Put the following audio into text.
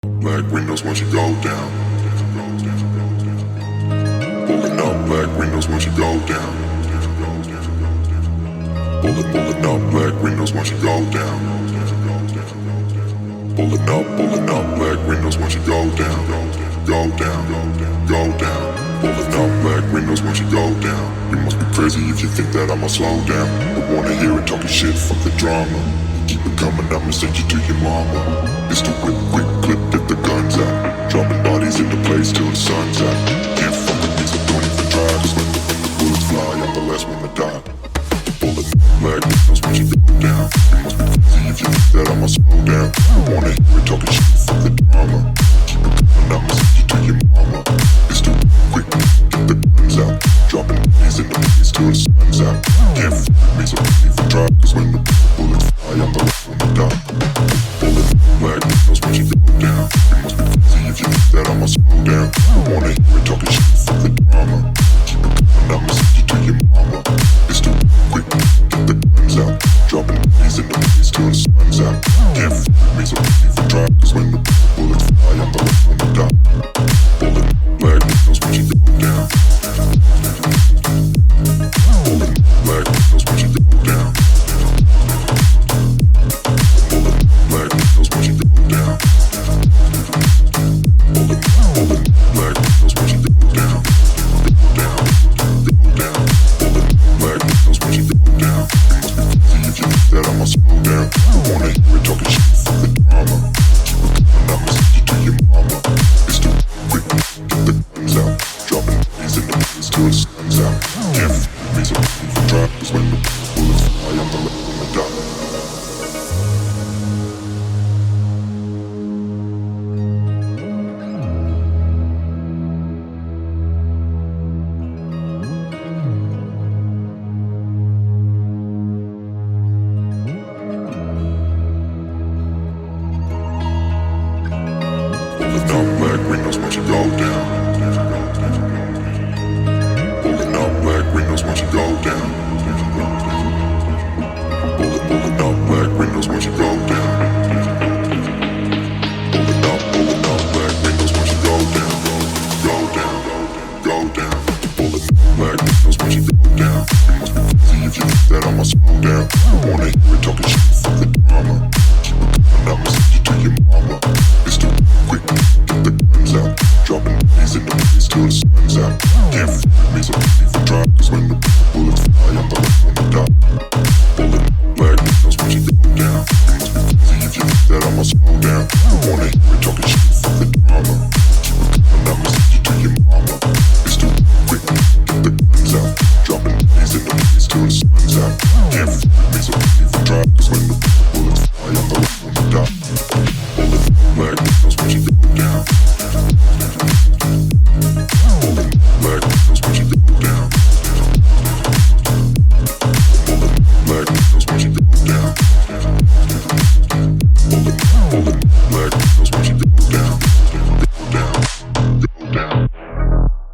Black windows once you go down. Pulling up black windows once you go down. Pulling up black windows once you go down. Pulling up black windows once you go down. Go down, go down. Pulling up black windows once you go down. You must be crazy if you think that I'ma slow down. But wanna hear it talking shit, fuck the drama. Keep it coming, I'ma send you to your mama. It's the whip, quick clip, get the guns out. Dropping bodies in the place till the sun's out. Can't fuck with me, so don't even try. Cause when the bullets fly, I'm the last one to die. Pulling black windows once you go down. You must be crazy if you think that I'ma slow down. Wanna hear it talking shit, fuck the drama. Keep it coming, I'ma send you to your mama. It's the whip, quick clip, get the guns out. Dropping bodies in the place till the sun's out. Can't fuck with me, so don't even try. Cause when the bullets fly, I'm the last one to die. Pulling black windows once you go down. You must be crazy if you think that I'ma slow down. Wanna hear it talking shit, fuck the drama. Keep it coming, I'ma send you to your mama. It's too quick, get the guns out. Dropping bodies in the place till the sun's out. Can't fuck with me, so don't even try. Cause when the bullets fly, I'm the last one to die. Pulling black windows once you go down. Pulling black windows once you go down. Pulling black windows once you go down. Pulling black windows once you go down. Down, pulling black windows once you go down. You must be crazy if you think that I'ma slow down. Wanna hear it talking shit, fuck the drama. Keep it coming, I'ma send you to your mama. It's too quick, get the guns out. Dropping bodies in the place till the sun's out. Can't fuck with me, so don't even try. Cause when the bullets fly, I'm the last one to die. Pulling up black